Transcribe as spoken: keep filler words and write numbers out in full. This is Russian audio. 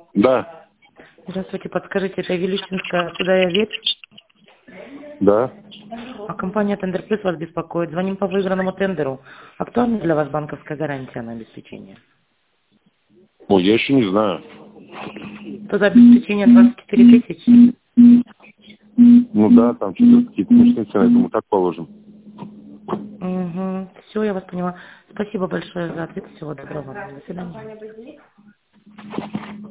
Да. Здравствуйте, подскажите, это Вилючинская Худая ветвь? Да. А компания Тендер Плюс вас беспокоит. Звоним по выигранному тендеру. Актуальна для вас банковская гарантия на обеспечение? Ой, я еще не знаю. Туда обеспечение двадцать четыре тысячи. Ну да, там что-то какие-то смешные цены, этому так положим. Угу. Все, я вас поняла. Спасибо большое за ответ. Всего доброго. До свидания.